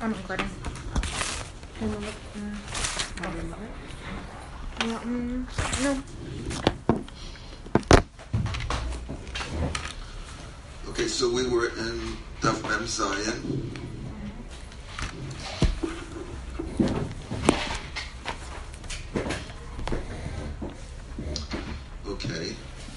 I'm recording. No. Okay, so we were in Daf Mem Zayin. Okay.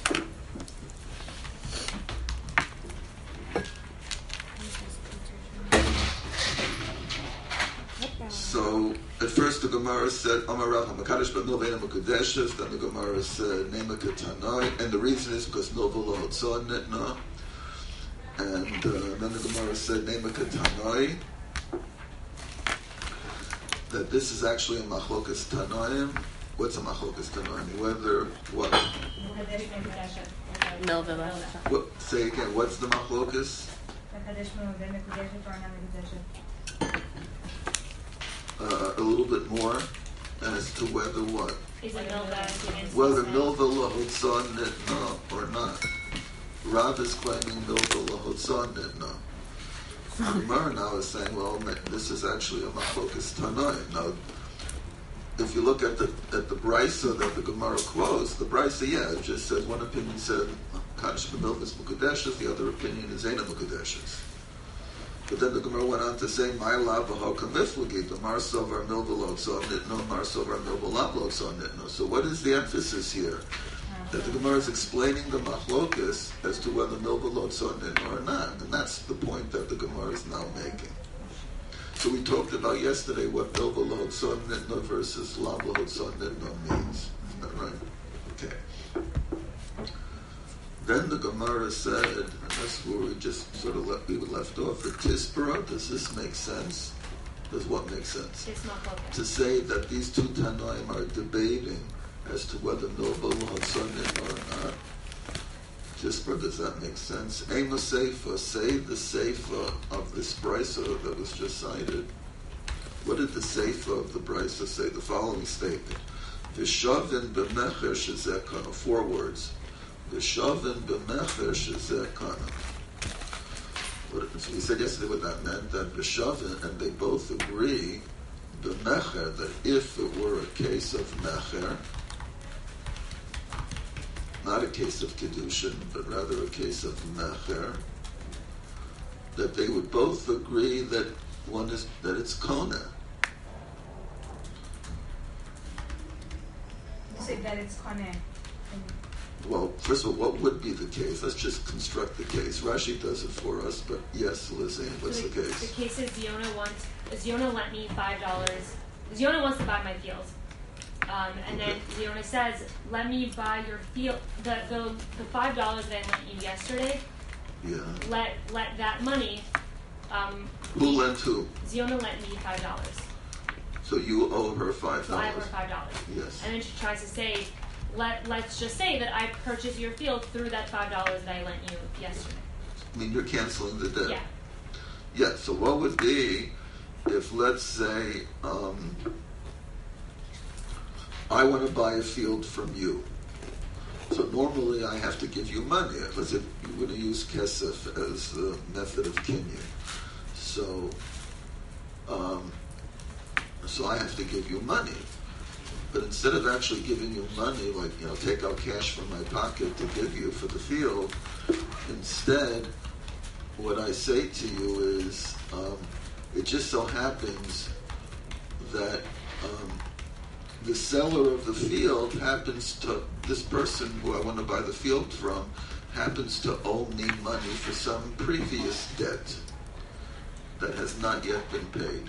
So at first the Gemara said Amar Rav HaMakadosh B'Mil Ve'ena Mekudeshes. Then the Gemara said Nema Ketanoi, and the reason is because Milva Lo Hotzon Nitna. And then the Gemara said Nema Ketanoi, that this is actually a Machlokas Tanoim. What's a Machlokas Tanoim? Whether what? Milva. What? Say again. What's the Machlokas? A little bit more as to whether what? Is it Milva? Whether Milva Lo Hotzon Nitna or not. Rav is claiming Milva Lo Hotzon Nitna. The Gemara now is saying, well, this is actually a Machlokas Tanoim. Now, if you look at the Brisa that the Gemara quotes, the Brisa, it just says, one opinion said, Kadosh B'Milva is Mukudeshes, the other opinion is Eina Mukudeshes. But then the Gemara went on to say, My lav v'hoka miflagi, the marsovar milva lo tzon nitno, marsovar milva lav lo tzon nitno. So what is the emphasis here? That the Gemara is explaining the machlokas as to whether milva lo tzon nitno or not. And that's the point that the Gemara is now making. So we talked about yesterday what milva lo tzon nitno versus lav lo tzon nitno means. Isn't that right? Okay. Then the Gemara said, and that's where we just sort of we were left off, at Tispera, does this make sense? Does what make sense? To say that these two Tanoim are debating as to whether Milva Lo Hotzon Nitna or not. Tispera, does that make sense? Ema Seifa, say the Seifa of this Brisa that was just cited. What did the Seifa of the Brisa say? The following statement. V'shavin b'mecher shezeh kana, 4 words. V'shavin b'mecher shezeh kana. So we said yesterday what that meant, that v'shavin, and they both agree, b'mecher, that if it were a case of mecher, not a case of kedushin, but rather a case of mecher, that they would both agree that that it's kona. You said that it's kona. Well, first of all, what would be the case? Let's just construct the case. Rashi does it for us, but yes, Lizzie, what's the case? The case is Ziona lent me $5. Ziona wants to buy my field. And then Ziona says, let me buy your field. The $5 that I lent you yesterday, let that money... who lent who? Ziona lent me $5. So you owe her $5? So I owe her $5. Yes. And then she tries to say... Let's just say that I purchased your field through that $5 that I lent you yesterday. I mean, you're canceling the debt. Yeah. Yeah, so what would be if, let's say, I want to buy a field from you. So normally I have to give you money. Let's say you're going to use kesef as the method of kinyan. So I have to give you money. But instead of actually giving you money, like, take out cash from my pocket to give you for the field, instead, what I say to you is, it just so happens that the seller of the field this person who I want to buy the field from, happens to owe me money for some previous debt that has not yet been paid.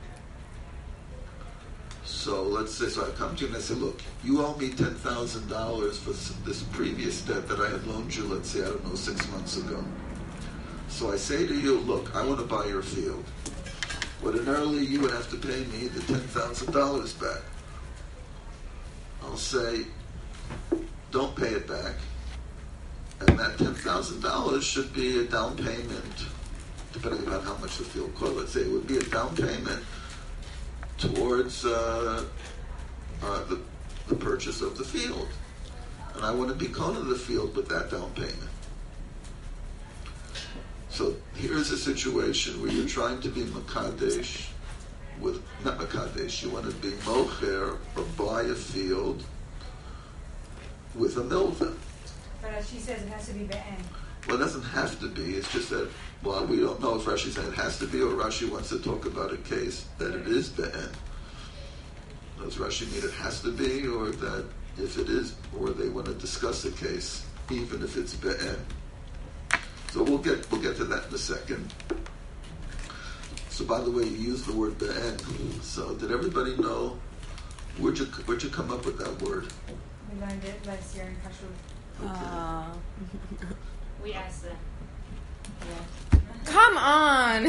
So let's say, I come to you and I say, look, you owe me $10,000 for this previous debt that I had loaned you, let's say, 6 months ago. So I say to you, look, I want to buy your field. Ordinarily, you would have to pay me the $10,000 back. I'll say, don't pay it back. And that $10,000 should be a down payment, depending on how much the field cost. Let's say it would be a down payment towards the purchase of the field. And I want to be kona the field with that down payment. So here's a situation where you're trying to be Makadesh with, not Makadesh, you want to be Mocher or buy a field with a milva. But as she says, it has to be be'en. Well, it doesn't have to be. It's just that, well, we don't know if Rashi said it has to be, or Rashi wants to talk about a case that it is be'en. Does Rashi mean it has to be, or that if it is, or they want to discuss a case, even if it's be'en? So we'll get to that in a second. So by the way, you used the word be'en. So did everybody know, where'd you come up with that word? We learned it last year in Kashrut. Okay. We asked them. Come on.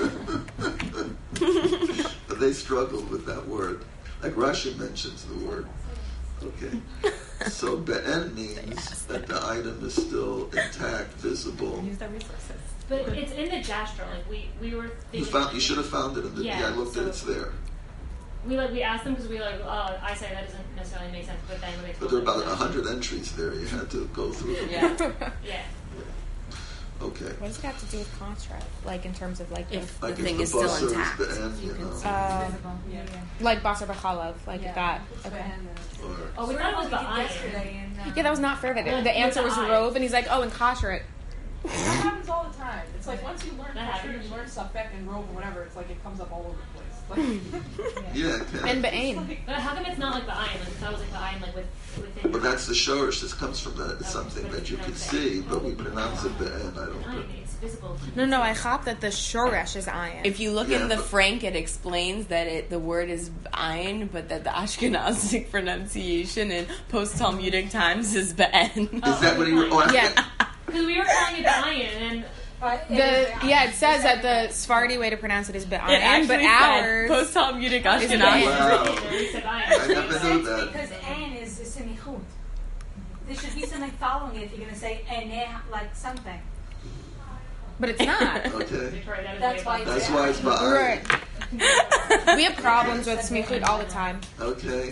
But they struggled with that word. Like Rashi mentions the word. Okay. So be'en means that the item is still intact, visible. Use their resources. But it's in the Jastra. Like we were thinking. You should have found it in the. Yeah, I looked at it. It's there. We asked them because we were like, I say that doesn't necessarily make sense, but then when they But there are about 100 entries there. You had to go through them. Yeah. Okay. What does it have to do with contract? Like in terms of like If Like the if thing the is still busser is intact, be'en, you you can know. Visible. Yeah. like basar b'chalav, like Yeah. that. Okay. Or, Oh, we thought it was the iron. yesterday. And, Yeah, that was not fair. That Well, the answer with was the eye. rove, and he's like, "Oh, and kashrut." That happens all the time. It's like once you learn That Kashrut and you happens. learn Safek and Rove or whatever, it's like it comes up all over the place. Like, yeah, it can. And be'ain. But how come it's not like the iron? Like that was like the iron like within. But that's the shorish. This comes from that. It's something that you can see, but we pronounce it be'en. I don't. Iron, it's visible. No, I hop that the shoresh is ayin. If you look Yeah, in the but- Frank, it explains that the word is ayin, but that the Ashkenazic pronunciation in post-Talmudic times is be'en. Is that what he? Oh, I Yeah. Because we were calling it the iron, and but it says that the Sephardi way to pronounce it is It be'ayin, actually but said ours post-Talmudic is Ashkenazic. Wow. we said I iron. never makes knew sense that. because en is a semichut. There should be something following it if you're going to say en, like something. but it's not. Okay. Victoria, that is That's way why above. That's why it's be'en. Right. We have problems with smichut all the time. Okay.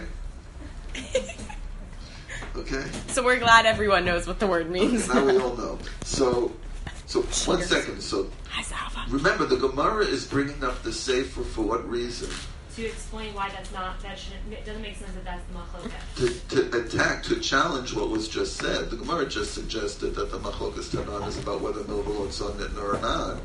Okay. So we're glad everyone knows what the word means. Now we all know. So 1 second. So remember, the Gemara is bringing up the Sefer for what reason? To explain why that shouldn't, it doesn't make sense that that's the machloket. To challenge what was just said. The Gemara just suggested that the Machlokas Tanan is about whether Milvalot son nitna or not.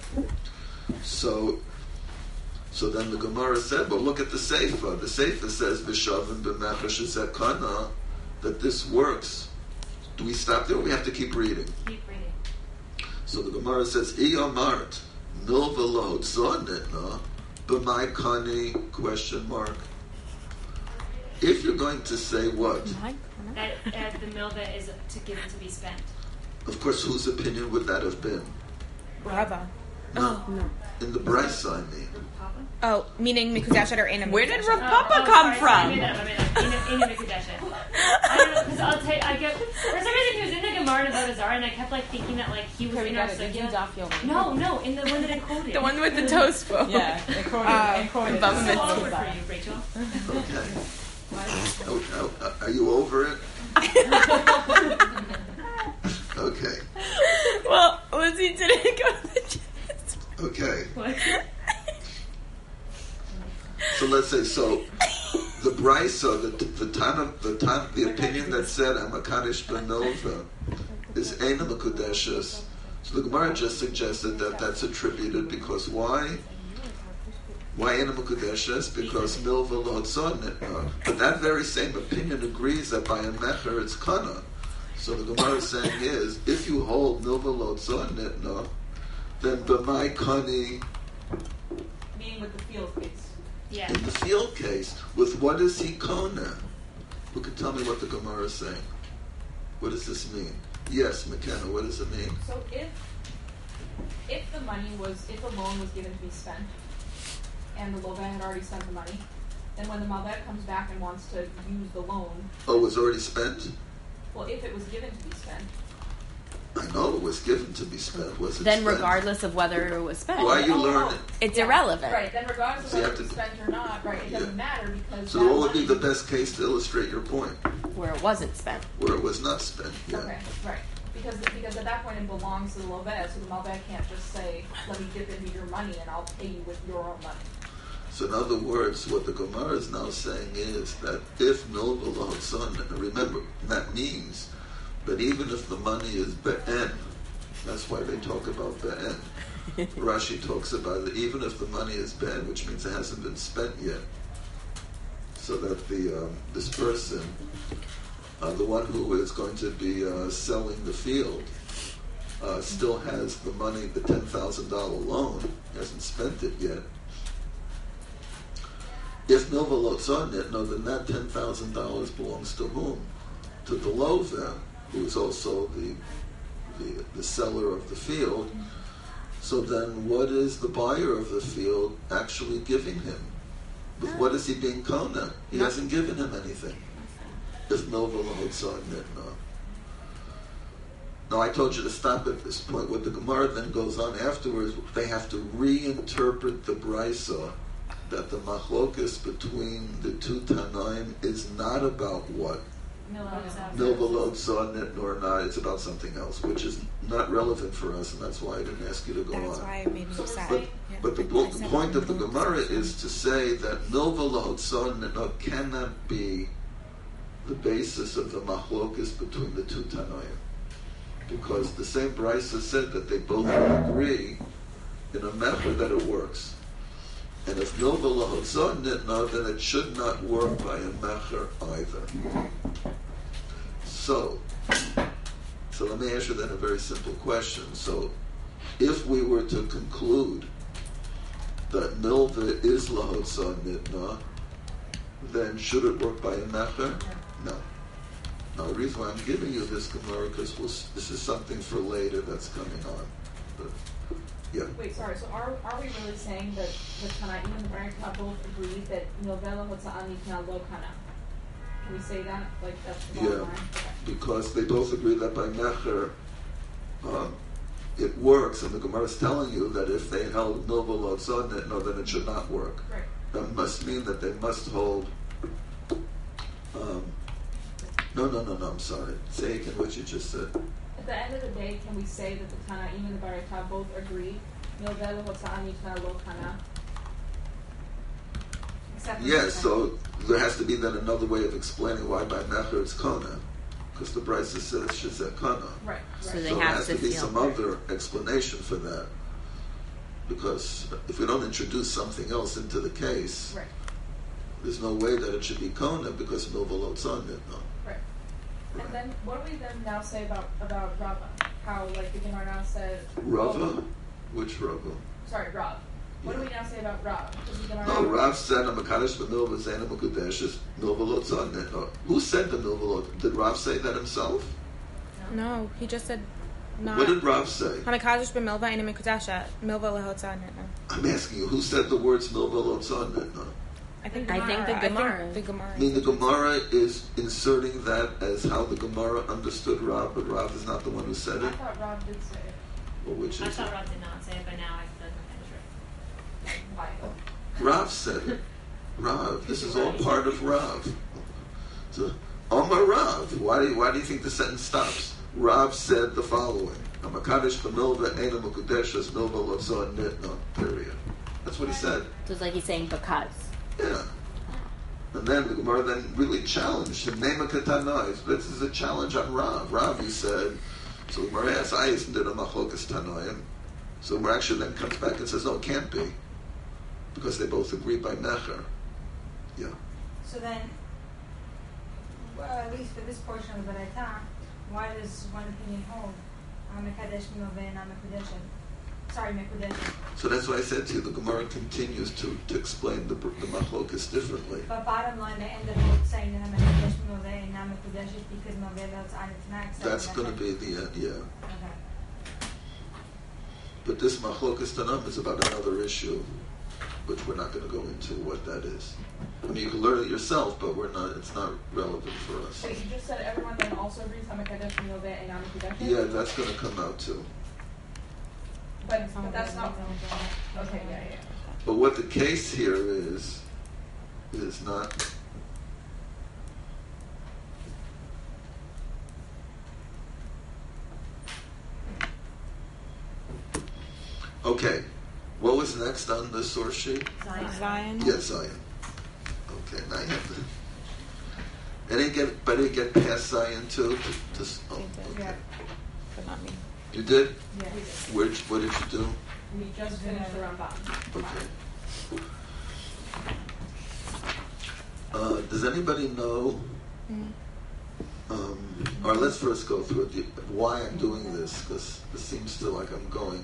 So then the Gemara said, well, look at the Sefer. The Sefer says, V'shavim b'mechash zekana, that this works. Do we stop there or we have to keep reading? Keep reading. So the Gemara says, Iyamart, Milvalot son nitna, b'mai kani, question mark. If you're going to say what? That the milva is to give it to be spent. Of course, whose opinion would that have been? Rava. No. In the Bryce, I mean. Papa? Oh, meaning mikudeshet or enam. Where did mikudeshet. Rav Papa come sorry, I from? made that up. In the Mikudeshet. I don't know, because I'll tell you, I get, for some reason he was in the Gemara about Azar, and I kept like thinking that like he was in our Sugya. No, in the one that I quoted. The one with the toast bowl. yeah, they quoted Baba So Mitzvah. awkward for you, Rachel. Okay. Are you over it? Okay. Well, Lizzie didn't go to the gym. Okay. What? So let's say the Brisa, the opinion that said Amakadish ben Nova is Eina Mekudeshes. So the Gemara just suggested that that's attributed because why? Why Eina Mekudeshes? Because Milva lo tzon nitna. But that very same opinion agrees that by a mecher it's kana. So the Gemara is saying is if you hold Milva lo tzon nitna, then b'mai kani. meaning with the field case. Yeah. In the field case, with what is he kona? Who can tell me what the Gemara is saying? What does this mean? Yes, McKenna, what does it mean? So if the loan was given to be spent, and the Lovan had already spent the money, then when the Malvet comes back and wants to use the loan, Oh, it was already spent? well, if it was given to be spent, I know it was given to be spent. Was it Then spent? regardless of whether it was spent, Why you learn it? it's yeah, irrelevant. Right, then regardless of So you whether have it's to- spent or not, right, it doesn't Yeah. matter because So that what would be money- the best case to illustrate your point? Where it wasn't spent. Where it was not spent, yeah. Okay, right. Because at that point it belongs to the Loveh, so the Malveh can't just say, let me dip into your money and I'll pay you with your own money. So in other words, what the Gemara is now saying is that if milva lahotzon, remember, that means that even if the money is be'en, that's why they talk about be'en. Rashi talks about it, even if the money is be'en, which means it hasn't been spent yet, so that this person, the one who is going to be selling the field, still has the money, the $10,000 loan, hasn't spent it yet. If milva lotzon it, no, then that $10,000 belongs to whom? To the Loveh, who is also the seller of the field. So then what is the buyer of the field actually giving him? With what is he being kona? He hasn't given him anything. If milva lotzon it, no. Now I told you to stop at this point. What the Gemara then goes on afterwards, they have to reinterpret the brisa that the machlokas between the two Tanaim is not about what? Milva lotzon it nor not. It's about something else, which is not relevant for us, and that's why I didn't ask you to go That's on. why it made me upset. But the point of the Gemara is to say that milva lotzon it cannot be the basis of the machlokas between the two Tanaim. Because the same brisa said that they both agree in a method that it works. And if milva lahotzon nitna, then it should not work by a mecher either. So let me ask you then a very simple question. So if we were to conclude that milva is lahotzon nitna, then should it work by a mecher? No. Now the reason why I'm giving you this Gemara, because this is something for later that's coming on. But, yeah. Wait, sorry. So are we really saying that the Tanaim and the Barakah both agree that Milveh Hotza'an Nitna Lo Kana? Can we say that? Like that's the bottom line? Okay. Because they both agree that by Mecher it works, and the Gemara is telling you that if they held Milveh Lotzon, then it should not work. Right. That must mean that they must hold. No, I'm sorry. Say again what you just said. At the end of the day, can we say that the Tanaim and the Barakah both agree? Milveh Hotza'an Nitna Lo Kana. Yes, so there has to be then another way of explaining why by Mecher it's Kona. Because the Brisa says Shizeh Kana. Right. So there has to be some other explanation for that. Because if we don't introduce something else into the case, right, there's no way that it should be Kona because Milva Lotzon did not. Right. And then what do we then now say about Rava? How like the Gemara now said Rava? Which Rava? Sorry, Rav. What do we now say about Rav? No, Rav said Amakadosh b'Milva Zena Mukadesh is Milva Lotzon. Who said the Milva Lotzon? Did Rav say that himself? No, he just said not. What did Rav say? Hamakadosh b'Milva Eina Mekudesha Milva Lehotzon. I'm asking you, who said the words Milva Lotzon? I think the Gemara. The Gemara. I mean, the Gemara is inserting that as how the Gemara understood Rav, but Rav is not the one who said I it. thought Rav did say it. Well, which I is thought it? Rob did not say it, but now I feel like Why? Rav said it. Rav. This is all part of Rav. So, Omar Rav. Why do you think the sentence stops? Rav said the following: Hamakadosh b'Milva Eina Mekudeshes Milva Lotzon Nitna. Period. That's what he said. So it's like he's saying because. Yeah. And then the Gemara then really challenged him. Nema Katanai. This is a challenge on Rav. Rav, he said. So the Gemara asks, isn't it a machlokas Tanoim? So the Gemara actually then comes back and says, no, it can't be. Because they both agree by Mecher. Yeah. So then, well, at least for this portion of the Baraita, why does one opinion hold? Mekadesh Milveh and Mekudesha. Sorry, Mekudesha. So that's why I said to you, the Gemara continues to explain the machlokas differently. But bottom line, they end up saying that Mekadesh Milveh and Mekudesha because Milveh Lotzon on its next. That's going to be the end, yeah. Okay. But this machlokas Tanam is about another issue, which we're not going to go into what that is. I mean, you can learn it yourself, but it's not relevant for us. Wait, you just said everyone then also agrees Hamakadosh Milveh and Mekudesha? Yeah, that's going to come out too. But that's not. Okay, yeah. But what the case here is not. was next on the source sheet? Zion. Yes, Zion. Okay, now you have to. Anybody get past Zion too? Oh, okay. Yeah. But not me. You did? Yeah. What did you do? We just finished the Ramban. Okay. Does anybody know? Or let's first go through why I'm doing this, because it seems to like I'm going.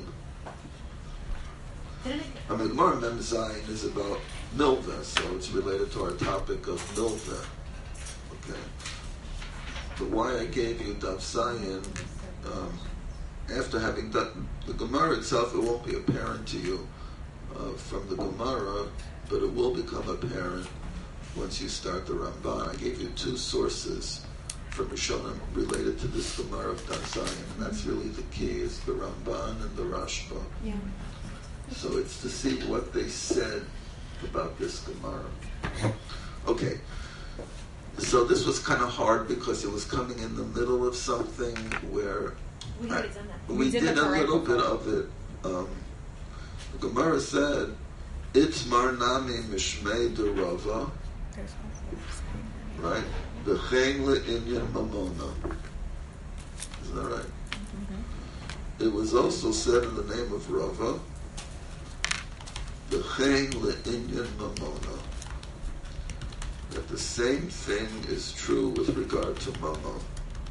I mean, Gemara Mem Zayin is about milveh, so it's related to our topic of milveh. Okay. But why I gave you Daf Zayin, after having done the Gemara itself, it won't be apparent to you from the Gemara, but it will become apparent once you start the Ramban. I gave you two sources from Rishonim related to this Gemara of Daf Zayin, and that's really the key, is the Ramban and the Rashba. Yeah. So it's to see what they said about this Gemara. Okay. So this was kind of hard because it was coming in the middle of something where We already done that. we did a little bit of it. The Gemara said, Itmar nami mishmei de Rava, right? V'chein le'inyan mamona. Isn't that right? Mm-hmm. It was also said in the name of Rava, V'chein le'inyan mamona, that the same thing is true with regard to mammon.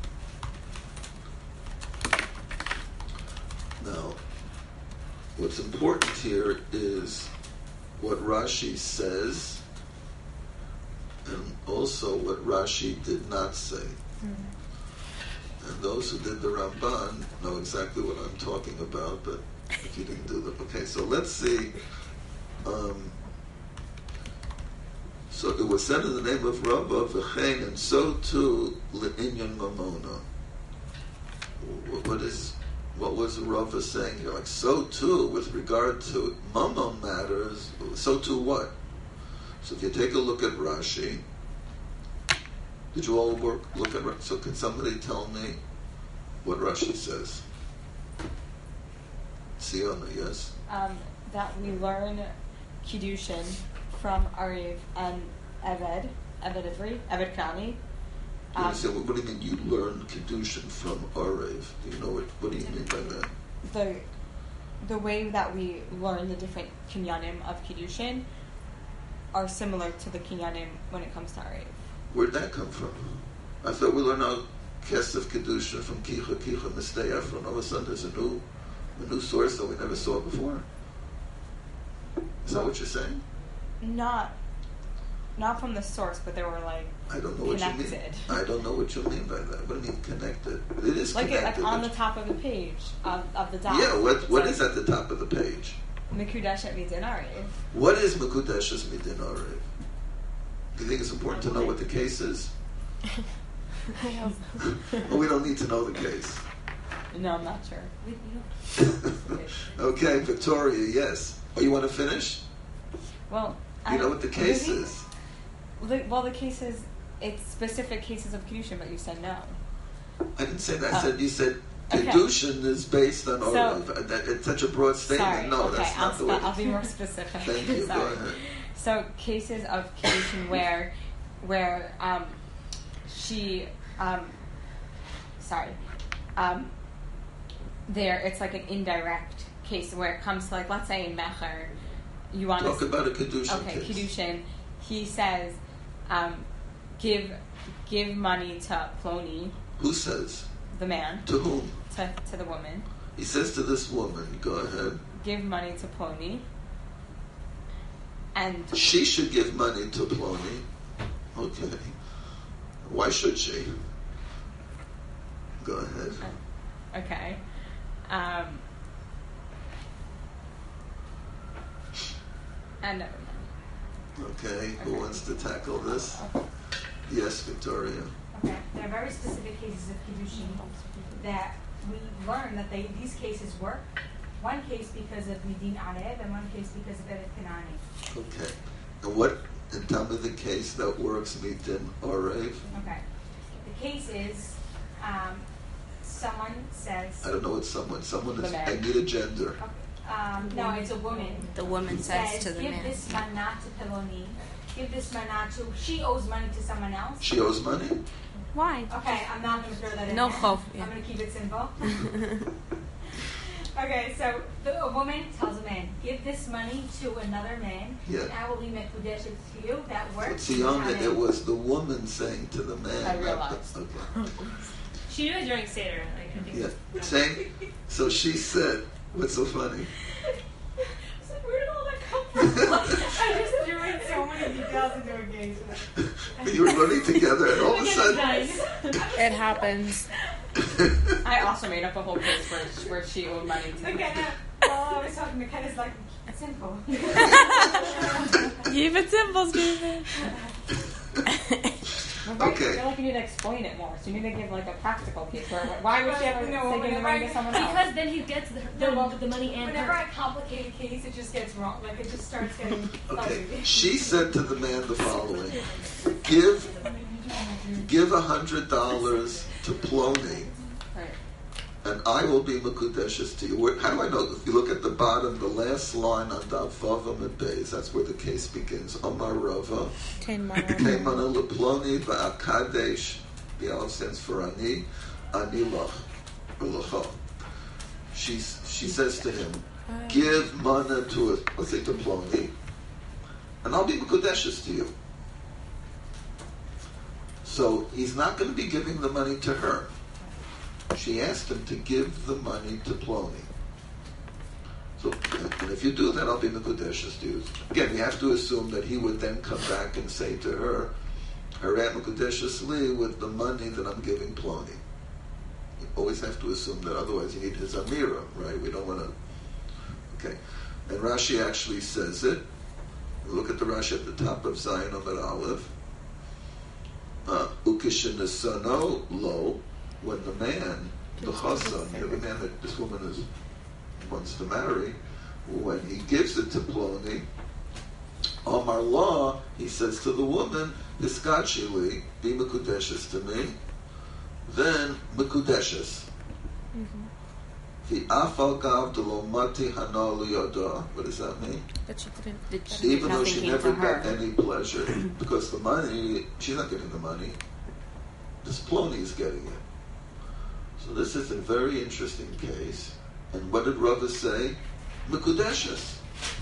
Now, what's important here is what Rashi says, and also what Rashi did not say. And those who did the Ramban know exactly what I'm talking about, but if you didn't do that, okay, so let's see. So it was said in the name of Rava, V'chein, and so too, Le'inyan Mamona. What was Rava saying here? Like, so too, with regard to Mammon matters, so too what? So if you take a look at Rashi, did you all look at Rashi? So can somebody tell me what Rashi says? Siona, yes? That we learn Kiddushin from Ariv and Eved Ivri, Kani. What do you mean you learn Kiddushin from Arev? Do you know what do you mean by that? The way that we learn the different kinyanim of Kiddushin are similar to the kinyanim when it comes to Arev. Where'd that come from? I thought we learned our Kesef Kiddushin from Kicha Mistei Ephron. All of a sudden there's a new source that we never saw before. Is that what you're saying? Not from the source, but they were like I don't know connected. What you mean. I don't know what you mean by that. What do you mean connected? It is connected. Like on the top of the page of the dot. Yeah, what is at the top of the page? Mekudeshet midin Arev. What is Mekudeshes midin Arev? Do you think it's important to know what the case is? Well, we don't need to know the case. No, I'm not sure. Okay, Victoria, yes. Oh, you want to finish? Well, you know what the case is? The case is, it's specific cases of Kiddushin, but you said no. I didn't say that. You said Kiddushin is based on Arev. It's such a broad statement. Sorry, no, that's not the way. I'll be more specific. Thank you. Sorry. Go ahead. So cases of Kiddushin where she there it's like an indirect case where it comes to, like, let's say in Mecher, you want to talk about a Kiddushin case. Kiddushin. He says, give money to Ploni. Who says? The man. To whom? To the woman. He says to this woman, go ahead. Give money to Ploni. And she should give money to Ploni. Okay. Why should she? Go ahead. Okay. And okay. Who wants to tackle this? Yes, Victoria. Okay. There are very specific cases of Kiddushin that we learn that these cases work. One case because of Midin Arev, and one case because of Eved Kanani. Okay. And tell me the case that works Midin Arev. Okay. The case is someone says... I don't know what someone is. I need a gender. Okay. No, it's a woman. The woman says to the give man. this mana to Peloni. Give this mana to. She owes money to someone else. She owes money? Why? Okay, I'm not going to throw that in. No there. hope. Yeah. I'm going to keep it simple. Okay, so a woman tells a man, give this money to another man, Yeah. and I will be mekudesh to you. That But works. Siona, it was the woman saying to the man. I not the- realized. Okay. She knew it during Seder. Like, I think. Yeah. Saying, so she said, what's so funny? It's like, where did all that come from? I just threw in so many details into a game. You were running together and all of a sudden. Nice. It happens. I also made up a whole case where she owed money to McKenna, while I was talking, McKenna's like, it's simple. Keep it simple, Stephen. Okay. I feel like you need to explain it more. So you need to give like a practical case. Why would she ever No, say give the whenever money I- to someone else? Because then he gets the money and Whenever her. I complicate a case, it just gets wrong. Like, it just starts getting Okay. fuzzy. She said to the man the following: Give $100 to Plony, Right. and I will be Mekudeshes to you. How do I know? If you look at the bottom, the last line on Dav Vavam and Beis, that's where the case begins. Omar Rava, Keimana lePloni va'akadesh. The Aleph stands for Ani, Ani Lach, or Lacha. She says to him, give mana to it, let's say to Ploni, and I'll be Mekudeshes to you. So he's not going to be giving the money to her. She asked him to give the money to Ploni. So, and if you do that, I'll be Mekudeshes to you. Again, you have to assume that he would then come back and say to her, Harat Mekudeshes li, with the money that I'm giving Ploni. You always have to assume that, otherwise you need his Amira, right? We don't want to... Okay. And Rashi actually says it. Look at the Rashi at the top of Zion Amar Aleph. Ukishinasano lo, when the man, the chassan, the man that this woman wants to marry, when he gives it to Ploni, Omar Law, he says to the woman, Iskachili, be Mekudeshes to me, then Mekudeshes. The Afal Gav de Lomati Hana Liyada. What does that mean? But she didn't. Even though she Nothing never came to got her. any pleasure, because the money, she's not getting the money. This Ploni is getting it. So this is a very interesting case. And what did Rava say? Mekudeshes.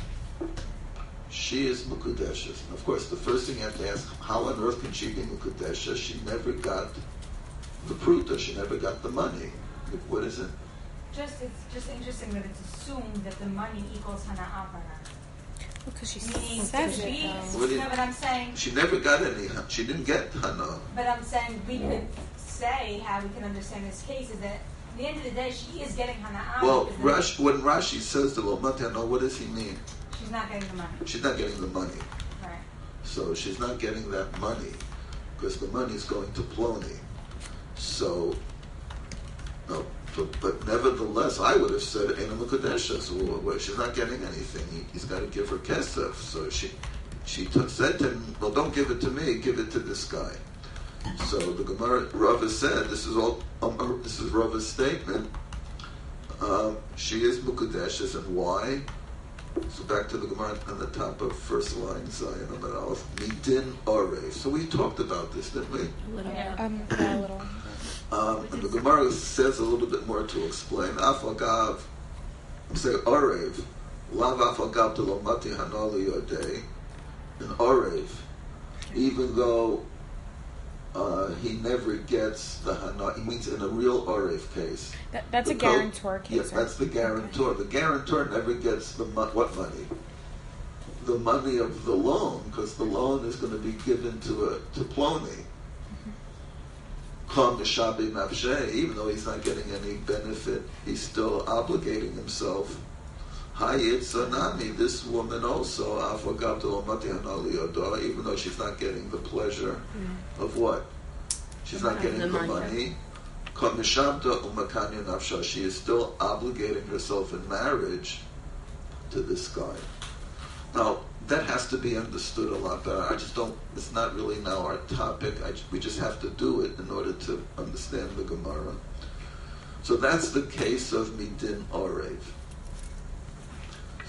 She is Mekudeshes. And of course, the first thing you have to ask, how on earth can she be Mekudeshes? She never got the pruta. She never got the money. What is it? It's just interesting that it's assumed that the money equals hana'ah bana. Because she Meaning, says if it, she, though. What do you- no, but I'm saying, She never got any. She didn't get Hana. but I'm saying we could say how we can understand this case is that at the end of the day, she is getting hana'ah. Well, because when Rashi says the Lomati Hana, what does he mean? she's not getting the money. She's not getting the money. Right. So she's not getting that money because the money is going to Ploni. So, no, but nevertheless, I would have said Eina Mekudeshes. Well, she's not getting anything. He's got to give her kesef. So she said to him, "Well, don't give it to me. Give it to this guy." So the Gemara Rava said, "This is all. This is Rava's statement. She is Mekudeshes, and why?" So back to the Gemara on the top of first line, Zion Amar Aleph, Midin Arev. So we talked about this, didn't we? Yeah, a little. And the Gemara says a little bit more to explain. Afagav, say Arev, Lav Afagav de Lomati Hanali Yodei, and Arev, even though he never gets the Hana, he means in a real Arev case. That's The a guarantor case. Yes, that's the guarantor. The guarantor never gets the what money? The money of the loan, because the loan is going to be given to Ploni. Kam Mishabi Mavshe, even though he's not getting any benefit, he's still obligating himself. Hayit Sanami, this woman also, Afagav de Lomati Hanali Yodah, even though she's not getting the pleasure of what? She's not getting the money. Mishabda umakanya nafsha. She is still obligating herself in marriage to this guy. Now, that has to be understood a lot better. I just don't, it's not really now our topic. We just have to do it in order to understand the Gemara. So that's the case of Midin Arev.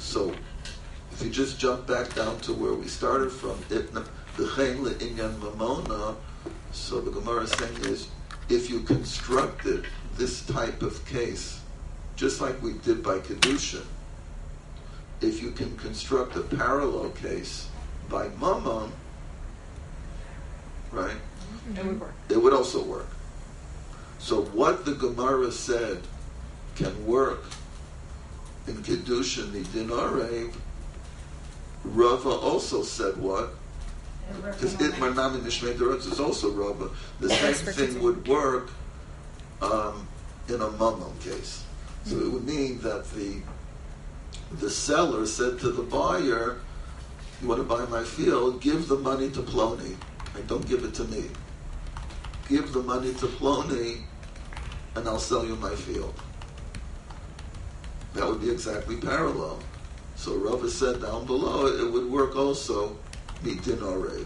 So, if you just jump back down to where we started from, v'chein le'inyan mamona, so the Gemara is saying is, if you constructed this type of case, just like we did by Kedushin, if you can construct a parallel case by Mammon, right? It would work. It would also work. So what the Gemara said can work in Kedushin Midin Arev, Rava also said what? Because Itmar Nami Mishmei Derutz is also Rava. The same thing would work in a Mammon case. So it would mean that the seller said to the buyer, you want to buy my field, give the money to Plony. And don't give it to me. Give the money to Plony and I'll sell you my field. That would be exactly parallel. So Rava said down below, it would work also, Midin Arev.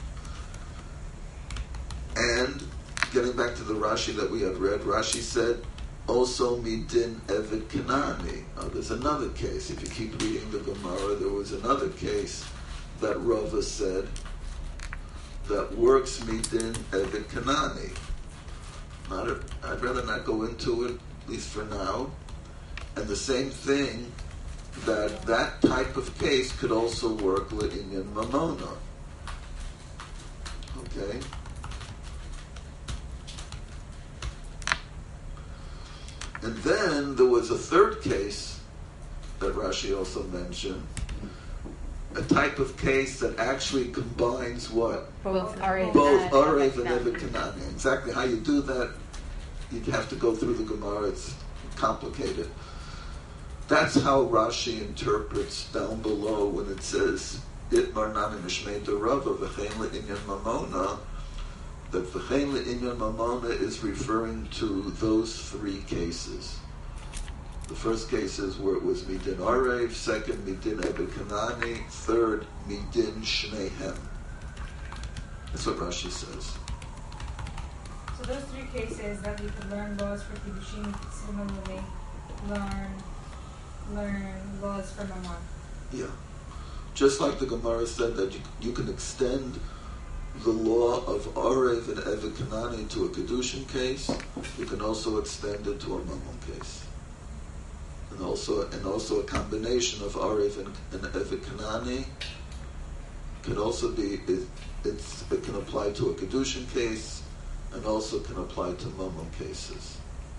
And getting back to the Rashi that we had read, Rashi said, also Midin Eved Kanani. Now there's another case. If you keep reading the Gemara, there was another case that Rava said that works Midin Eved Kanani. I'd rather not go into it, at least for now. And the same thing, that type of case could also work Le'inyan Mamona. Okay? And then there was a third case that Rashi also mentioned, a type of case that actually combines what? Both Arev and Eved Kanani. Exactly how you do that, you'd have to go through the Gemara. It's complicated. That's how Rashi interprets down below when it says Itmar Nami Mishmei Derava v'chein le'inyan mamona, that v'chein le'inyan mamona is referring to those three cases. The first case is where it was Midin Arev, second Midin Eved Kanani, third Midin Shnehem. That's what Rashi says. So those three cases that we could learn laws for Kiddushin, we could similarly learn laws for Mammon. Yeah. Just like the Gemara said that you can extend the law of Arev and Eved Kanani to a Kedushin case, you can also extend it to a Mammon case. And also a combination of Arev and Eved Kanani can also be, it can apply to a Kedushin case and also can apply to Mammon cases.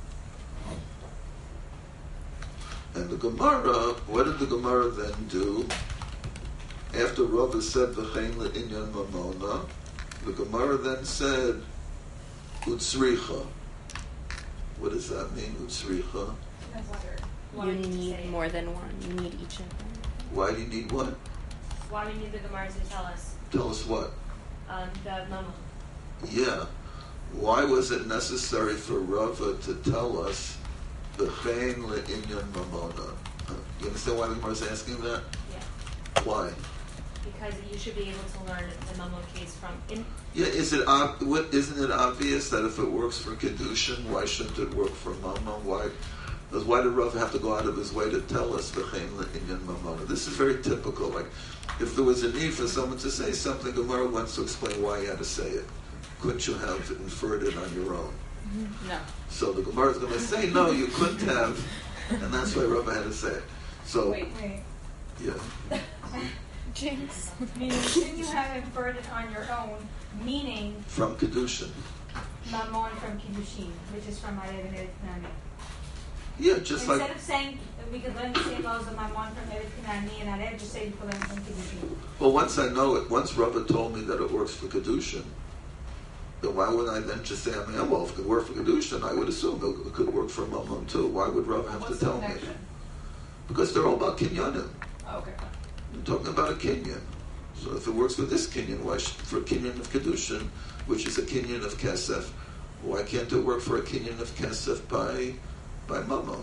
And the Gemara, what did the Gemara then do? After Rava said v'chein le'inyan mamona, the Gemara then said utzricha. What does that mean, utzricha? You need more than one. You need each of them. Why do you need one? Why do we need the Gemara to tell us? Tell us what? The Mammon. Yeah. Why was it necessary for Rava to tell us v'chein le'inyan mamona? You understand why the Gemara is asking that? Yeah. Why? Because you should be able to learn the Mammon case from... Yeah, isn't it obvious that if it works for Kedushin, why shouldn't it work for Mammon? Why did Rav have to go out of his way to tell us v'chein le'inyan mamona? This is very typical. Like, if there was a need for someone to say something, Gemara wants to explain why he had to say it. Couldn't you have inferred it on your own? No. So the Gemara is going to say, no, you couldn't have, and that's why Rav had to say it. So, Wait. yeah. Jinx. Meaning, shouldn't you have inferred it on your own, meaning From Kedushin. Mammon from Kiddushin, which is from Arev and Eved Kanani. Yeah, just Instead like... of saying that we could learn the same laws of Mammon from Eved Kanani and Arev, just say we could learn from Kiddushin. Well, once I know it, once Rava told me that it works for Kedushin, then why would I then just say, well, if it could work for Kedushin, I would assume it could work for Mammon too. Why would Rava have What's to tell the me? connection? Because they're all about Kinyanim. Oh, okay. I'm talking about a Kinyan. So if it works for this Kinyan, why for a Kinyan of Kedushin, which is a Kinyan of Kesef, why can't it work for a Kinyan of Kesef by Mammon?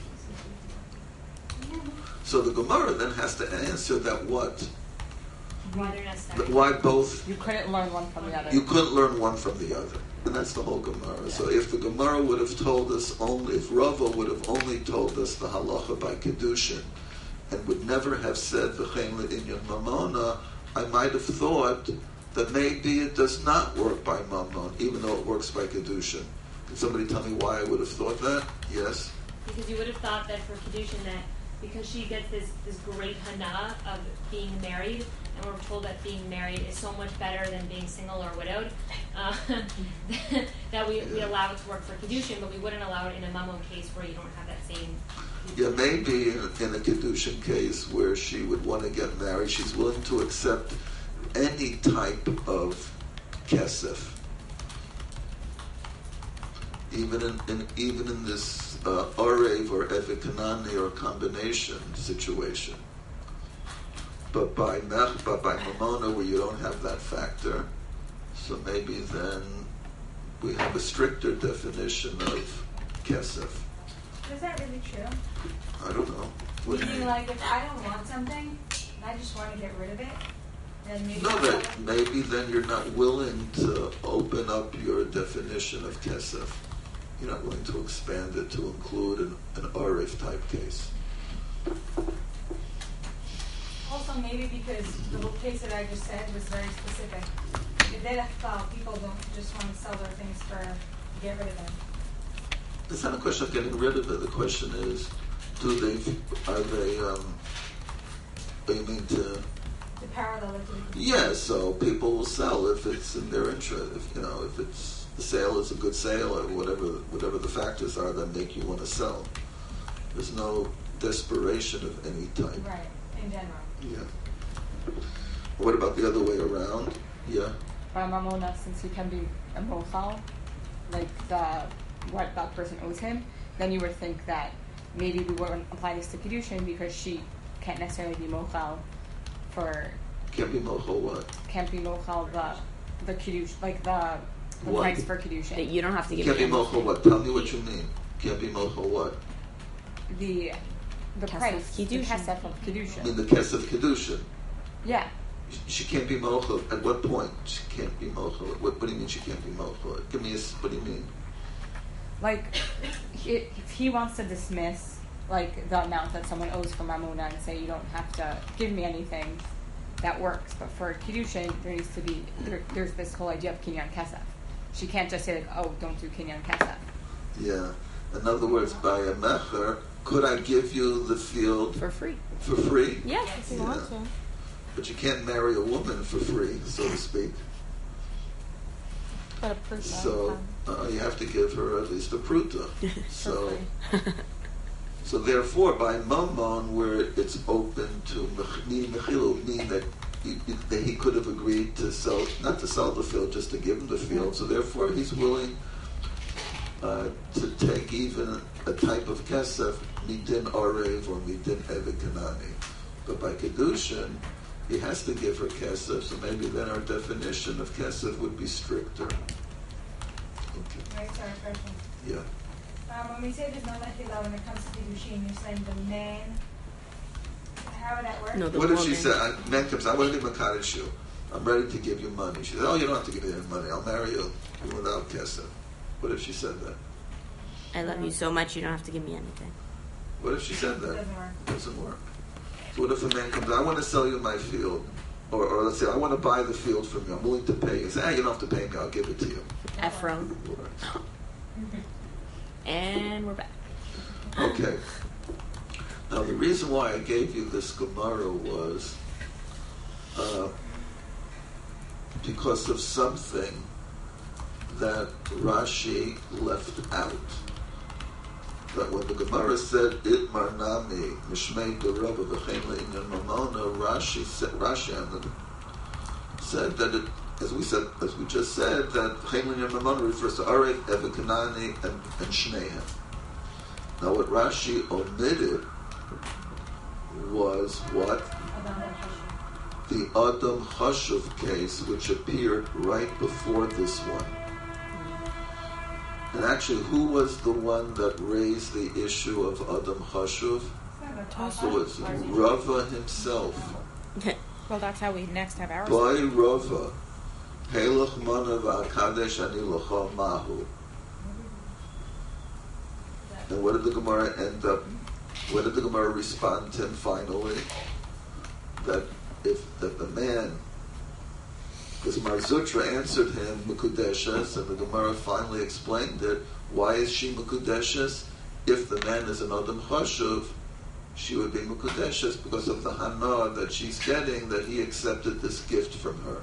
So the Gemara then has to answer that what? Why they're necessary. Why both? You couldn't learn one from the other. You couldn't learn one from the other. And that's the whole Gemara. So if the Gemara would have told us only, if Rava would have only told us the halacha by Kedushin, and would never have said v'chein le'inyan mamona, I might have thought that maybe it does not work by mamon, even though it works by kedushin. Can somebody tell me why I would have thought that? Yes? Because you would have thought that for Kedushin that because she gets this great hana of being married, and we're told that being married is so much better than being single or widowed, that we allow it to work for Kedushin, but we wouldn't allow it in a mamon case where you don't have that same... Yeah, maybe in a Kedushin case where she would want to get married, she's willing to accept any type of kesef. Even in this Orev or Evet Kanani or combination situation. But by Mamona, where you don't have that factor, so maybe then we have a stricter definition of kesef. Is that really true? I don't know. What do you Meaning, mean? like, if I don't want something, and I just want to get rid of it, then maybe... No, that maybe then you're not willing to open up your definition of kesef. You're not willing to expand it to include an Arif type case. Also, maybe because the whole case that I just said was very specific. If they thought people don't just want to sell their things for get rid of them. It's not a question of getting rid of it. The question is, you mean to... The parallel it to the... Yeah, so people will sell if it's in their interest. If it's the sale is a good sale or whatever the factors are that make you want to sell. There's no desperation of any type. Right, in general. Yeah. What about the other way around? Yeah. By mamona, since he can be a mochal, like what that person owes him, then you would think that maybe we wouldn't apply this to Kedushin because she can't necessarily be mochal for... Can't be mochal what? Can't be mochal the Kiddush, like the price for Kedushin. That you don't have to give Can't be me mochal what? Tell me what you mean. Can't be mochal what? The Kesef price, the Kiddushin. kesef of I Kedushin. mean the kesef kedushin. Yeah. She can't be mochel. At what point she can't be mochel? What do you mean she can't be mochel? Give me what do you mean? Like, if he wants to dismiss, like, the amount that someone owes for Mamona and say you don't have to give me anything, that works. But for Kiddushin, there needs to be, there's this whole idea of Kinyan Kesef. She can't just say, like, oh, don't do Kinyan Kesef. Yeah. In other words, by a mecher, could I give you the field for free. for free? Yes, if you want to. But you can't marry a woman for free, so to speak. But a person. So you have to give her at least a pruta. So therefore, by mamon, where it's open to mechilu, meaning that he could have agreed to sell, not to sell the field, just to give him the field. So therefore, he's willing to take even a type of kesef, midin arev or midin evet kanani. But by kedushin, he has to give her kesef, so maybe then our definition of kesef would be stricter. Okay. Right, sorry, question. Yeah. When we say there's no mechila when it comes to Kiddushin, you're saying the man, how would that work? No, the What if she woman. said, man comes, I want to be Makadish you. I'm ready to give you money. She said, oh, you don't have to give me any money. I'll marry you without kesef. What if she said that? I love you so much, you don't have to give me anything. What if she said that? Doesn't work. Doesn't work. So what if a man comes, I want to sell you my field. Or let's say, I want to buy the field from you. I'm willing to pay you. Say, you don't have to pay me. I'll give it to you. Ephraim. And we're back. Okay. Now, the reason why I gave you this Gemara was because of something that Rashi left out. That when the Gemara said Itmar Nami Mishmei Derava V'chein Le'inyan Mamona, Rashi said that it, as we just said, that V'chein Le'inyan Mamona refers to Arek, Evet Kanani, and Shnehem. Now, what Rashi omitted was what? The Adam Chashuv case, which appeared right before this one. And actually, who was the one that raised the issue of Adam Chashuv? So it's Rava himself. Well, that's how we next have ours. By Rava, Helach Mana V'Akadesh Ani L'cha Mahu. And what did the Gemara end up what did the Gemara respond to him finally? That the man, because Mar Zutra answered him Mekudeshes, and the Gemara finally explained it. Why is she Mekudeshes? If the man is an Adam Chashuv, she would be Mekudeshes because of the Hana that she's getting, that he accepted this gift from her.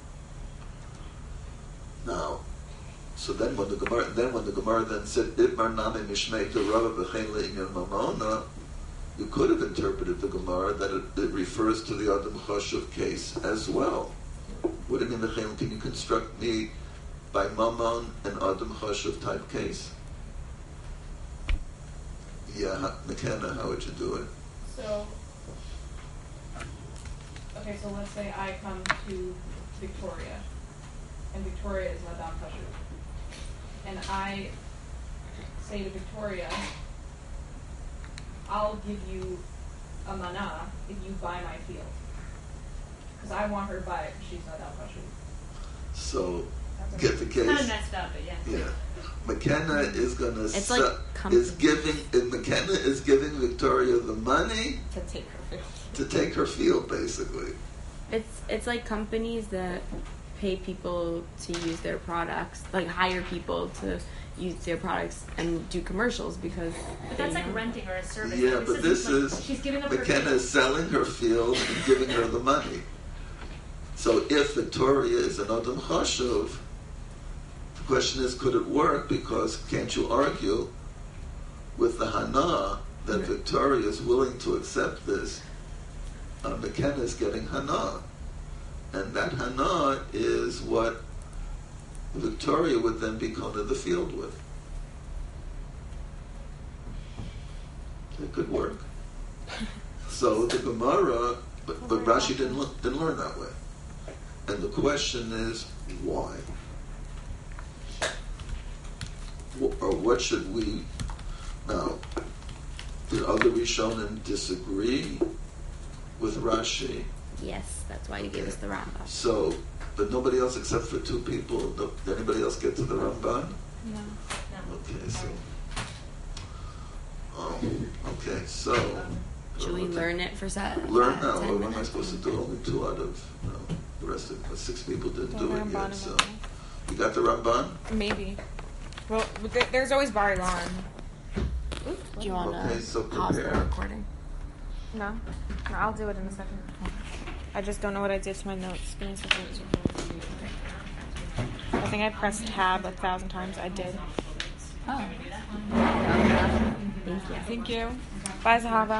Now, so then when the Gemara then said Idmar Nami Mishmei Torah V'chein Le'inyan Mamona, you could have interpreted the Gemara that it refers to the Adam Chashuv case as well. What do you mean, V'chein? Can you construct me by Mamon an Adam Chashuv type case? Yeah, McKenna, how would you do it? So, okay, so let's say I come to Victoria, and Victoria is Madame Chashuv, and I say to Victoria, I'll give you a mana if you buy my field. Because I want her to buy it because she's Madame Chashuv. So, get the case. Kind of messed up, but yeah. Yeah. McKenna is gonna McKenna is giving Victoria the money To take her field. to take her field, basically. It's like companies that pay people to use their products, like hire people to use their products and do commercials because. But that's like renting or a service. Yeah, but this is she's giving up McKenna her is selling her field and giving her the money. So if Victoria is an Adam Chashuv, the question is, could it work? Because can't you argue with the Hana that Victoria is willing to accept this? McKenna is getting Hana. And that Hana is what Victoria would then be going to the field with. It could work. So the Gemara, but Rashi didn't learn that way. And the question is, why? Or what should we... Now, did other Rishonim disagree with Rashi? Yes, that's why you gave us the Rambam. So, but nobody else except for two people. Did anybody else get to the Ramban? No. Okay, so... okay, so... Should we learn it for set? Learn now. 10 What am I minutes? supposed to do? Only 2 out of... the rest of 6 people didn't do it yet, so... You got the Ramban? Maybe. Well, there's always Bar Ilan. Do you want to Okay, so pause the prepare. recording? No, I'll do it in a second. I just don't know what I did to my notes. Give me a second. I think I pressed tab 1,000 times. I did. Oh. Thank you. Bye, Zahava.